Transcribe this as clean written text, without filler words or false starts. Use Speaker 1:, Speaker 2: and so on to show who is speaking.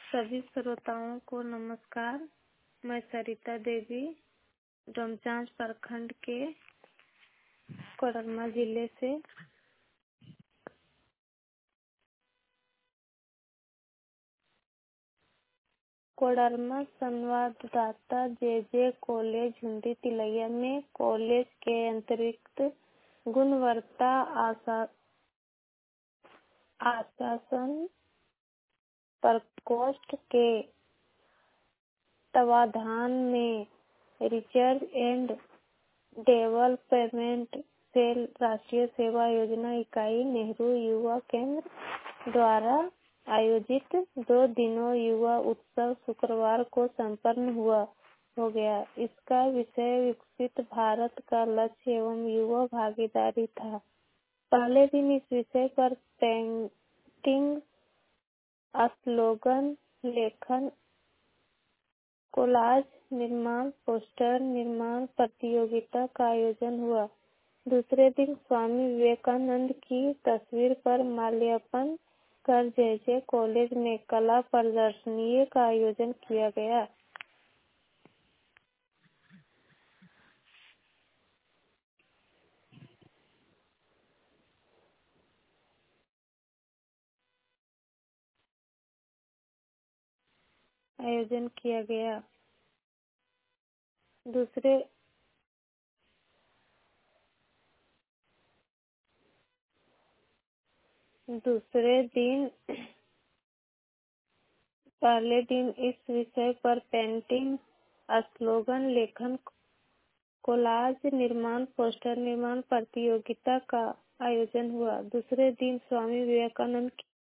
Speaker 1: सभी श्रोताओं को नमस्कार। मैं सरिता देवी डोमचांच प्रखंड के कोडरमा जिले से कोडरमा संवाददाता जे कॉलेज हिंदी तिलैया में कॉलेज के अंतर्गत गुणवत्ता आश्वासन प्रकोष्ठ के तत्वाधान में रिसर्च एंड डेवलपमेंट सेल राष्ट्रीय सेवा योजना इकाई नेहरू युवा केंद्र द्वारा आयोजित 2 दिनों युवा उत्सव शुक्रवार को संपन्न हो गया। इसका विषय विकसित भारत का लक्ष्य एवं युवा भागीदारी था। पहले दिन इस विषय पर पेंटिंग, स्लोगन लेखन, कोलाज निर्माण, पोस्टर निर्माण प्रतियोगिता का आयोजन हुआ। दूसरे दिन स्वामी विवेकानंद की तस्वीर पर माल्यार्पण कर जे कॉलेज में कला प्रदर्शनी का आयोजन किया गया। दूसरे दिन पहले दिन इस विषय पर पेंटिंग, स्लोगन लेखन, कोलाज निर्माण, पोस्टर निर्माण प्रतियोगिता का आयोजन हुआ। दूसरे दिन स्वामी विवेकानंद